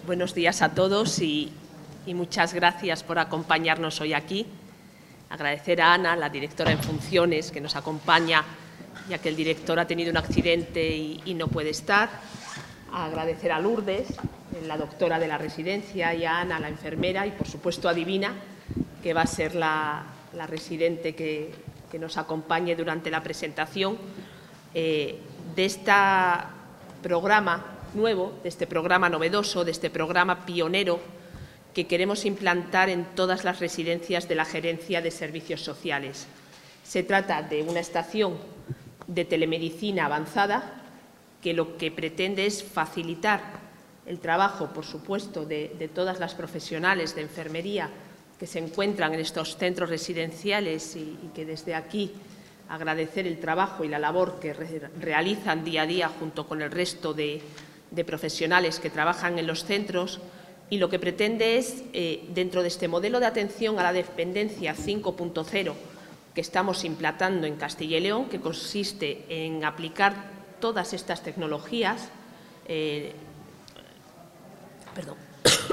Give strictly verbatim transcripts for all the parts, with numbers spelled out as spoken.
Buenos días a todos y, y muchas gracias por acompañarnos hoy aquí. Agradecer a Ana, la directora en funciones, que nos acompaña, ya que el director ha tenido un accidente y, y no puede estar. Agradecer a Lourdes, la doctora de la residencia, y a Ana, la enfermera, y por supuesto a Divina, que va a ser la, la residente que, que nos acompañe durante la presentación eh, de este programa nuevo, de este programa novedoso, de este programa pionero que queremos implantar en todas las residencias de la Gerencia de Servicios Sociales. Se trata de una estación de telemedicina avanzada que lo que pretende es facilitar el trabajo, por supuesto, de, de todas las profesionales de enfermería que se encuentran en estos centros residenciales y, y que desde aquí agradecer el trabajo y la labor que re, realizan día a día junto con el resto de, de profesionales que trabajan en los centros, y lo que pretende es, eh, dentro de este modelo de atención a la dependencia cinco punto cero que estamos implantando en Castilla y León, que consiste en aplicar todas estas tecnologías eh, perdón,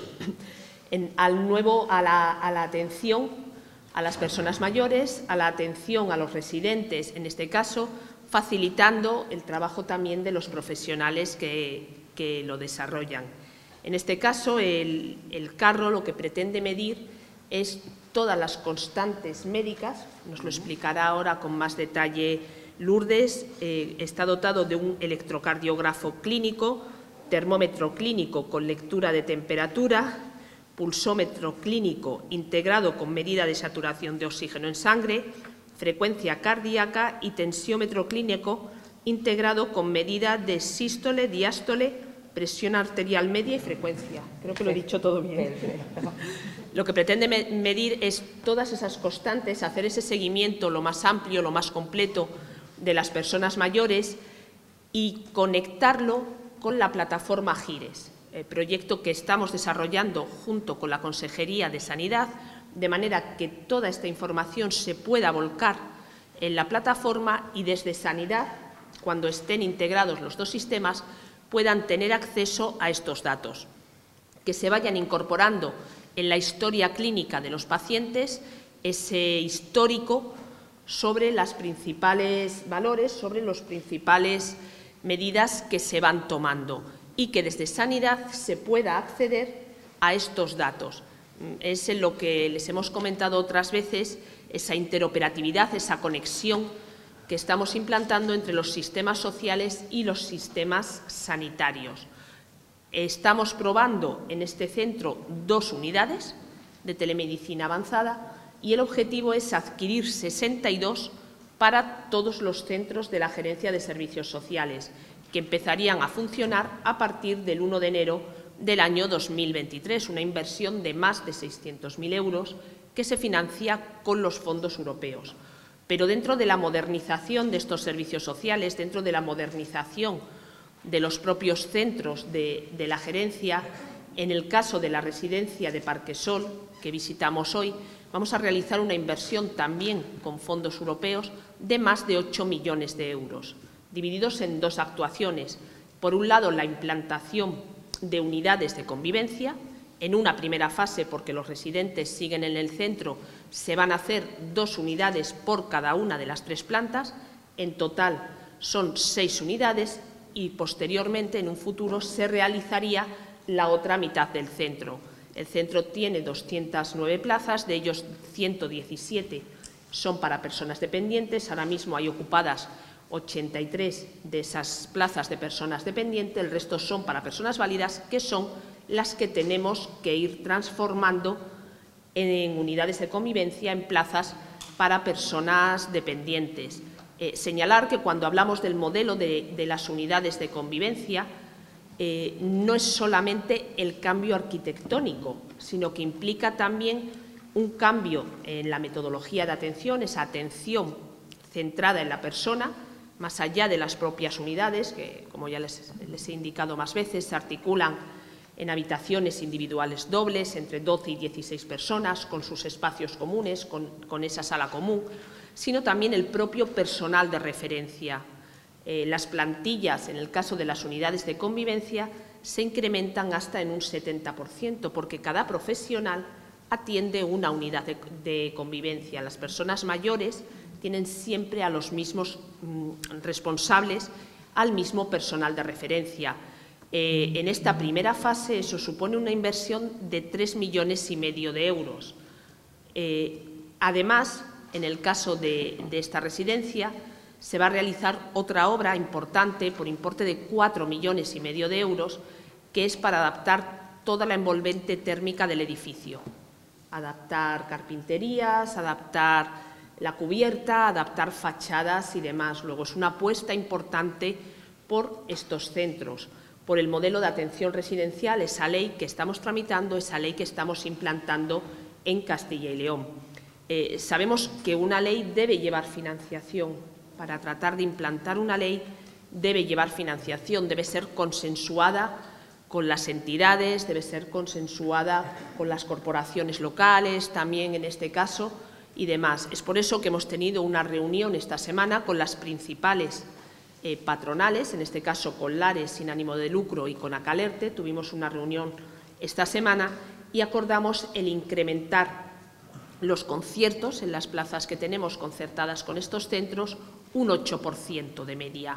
en, al nuevo, a la, a la atención a las personas mayores, a la atención a los residentes, en este caso, facilitando el trabajo también de los profesionales que, que lo desarrollan. En este caso, el, el carro lo que pretende medir es todas las constantes médicas, nos lo explicará ahora con más detalle Lourdes. Eh, está dotado de un electrocardiógrafo clínico, termómetro clínico con lectura de temperatura, pulsómetro clínico integrado con medida de saturación de oxígeno en sangre, frecuencia cardíaca y tensiómetro clínico integrado con medida de sístole, diástole, presión arterial media y frecuencia. Creo que lo he dicho todo bien. Lo que pretende medir es todas esas constantes, hacer ese seguimiento lo más amplio, lo más completo de las personas mayores y conectarlo con la plataforma GIRES, el proyecto que estamos desarrollando junto con la Consejería de Sanidad, de manera que toda esta información se pueda volcar en la plataforma y desde Sanidad, cuando estén integrados los dos sistemas, puedan tener acceso a estos datos, que se vayan incorporando en la historia clínica de los pacientes, ese histórico sobre las principales valores, sobre las principales medidas que se van tomando y que desde Sanidad se pueda acceder a estos datos. Es en lo que les hemos comentado otras veces, esa interoperatividad, esa conexión que estamos implantando entre los sistemas sociales y los sistemas sanitarios. Estamos probando en este centro dos unidades de telemedicina avanzada y el objetivo es adquirir sesenta y dos para todos los centros de la Gerencia de Servicios Sociales, que empezarían a funcionar a partir del uno de enero del año dos mil veintitrés, una inversión de más de seiscientos mil euros que se financia con los fondos europeos. Pero dentro de la modernización de estos servicios sociales, dentro de la modernización de los propios centros de, de la gerencia, en el caso de la residencia de Parquesol, que visitamos hoy, vamos a realizar una inversión también con fondos europeos de más de ocho millones de euros, divididos en dos actuaciones. Por un lado, la implantación de unidades de convivencia. En una primera fase, porque los residentes siguen en el centro, se van a hacer dos unidades por cada una de las tres plantas. En total son seis unidades y posteriormente, en un futuro, se realizaría la otra mitad del centro. El centro tiene doscientas nueve plazas, de ellos ciento diecisiete son para personas dependientes. Ahora mismo hay ocupadas ochenta y tres de esas plazas de personas dependientes, el resto son para personas válidas, que son las que tenemos que ir transformando en unidades de convivencia, en plazas para personas dependientes. Eh, señalar que cuando hablamos del modelo de, de las unidades de convivencia, eh, no es solamente el cambio arquitectónico, sino que implica también un cambio en la metodología de atención, esa atención centrada en la persona, más allá de las propias unidades, que, como ya les, les he indicado más veces, se articulan en habitaciones individuales dobles entre doce y dieciséis personas, con sus espacios comunes, con, con esa sala común, sino también el propio personal de referencia. Eh, las plantillas, en el caso de las unidades de convivencia, se incrementan hasta en un setenta por ciento, porque cada profesional atiende una unidad de, de convivencia. Las personas mayores tienen siempre a los mismos mmm, responsables, al mismo personal de referencia. Eh, en esta primera fase eso supone una inversión de tres millones y medio de euros. Eh, además, en el caso de, de esta residencia, se va a realizar otra obra importante por importe de cuatro millones y medio de euros, que es para adaptar toda la envolvente térmica del edificio. Adaptar carpinterías, adaptar la cubierta, adaptar fachadas y demás. Luego, es una apuesta importante por estos centros, por el modelo de atención residencial, esa ley que estamos tramitando, esa ley que estamos implantando en Castilla y León. Eh, sabemos que una ley debe llevar financiación. Para tratar de implantar una ley debe llevar financiación, debe ser consensuada con las entidades, debe ser consensuada con las corporaciones locales, también en este caso, y demás. Es por eso que hemos tenido una reunión esta semana con las principales eh, patronales, en este caso con Lares sin ánimo de lucro y con Acalerte. Tuvimos una reunión esta semana y acordamos el incrementar los conciertos en las plazas que tenemos concertadas con estos centros un ocho por ciento de media.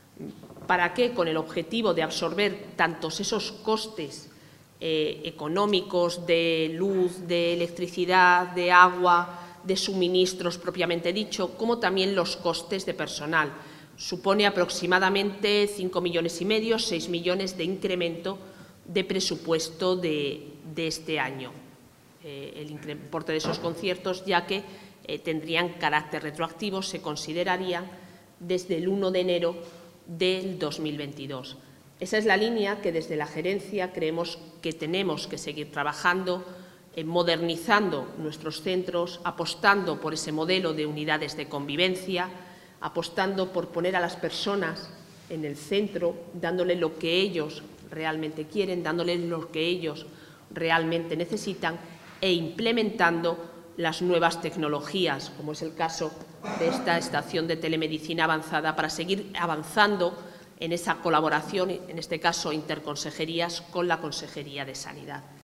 ¿Para qué? Con el objetivo de absorber tantos esos costes eh, económicos de luz, de electricidad, de agua, de suministros propiamente dicho, como también los costes de personal. Supone aproximadamente cinco millones y medio, seis millones de incremento de presupuesto de, de este año. Eh, el importe de esos conciertos, ya que eh, tendrían carácter retroactivo, se considerarían desde el uno de enero del dos mil veintidós. Esa es la línea que desde la gerencia creemos que tenemos que seguir trabajando, eh, modernizando nuestros centros, apostando por ese modelo de unidades de convivencia, apostando por poner a las personas en el centro, dándole lo que ellos realmente quieren, dándoles lo que ellos realmente necesitan e implementando las nuevas tecnologías, como es el caso de esta estación de telemedicina avanzada, para seguir avanzando en esa colaboración, en este caso interconsejerías, con la Consejería de Sanidad.